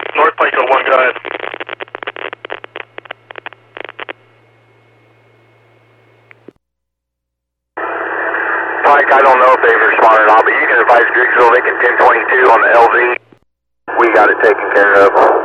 North Pike 01, go ahead. Pike, I don't know if they've responded or not, but you can advise Griggsville, they can 1022 on the LV. We got it taken care of.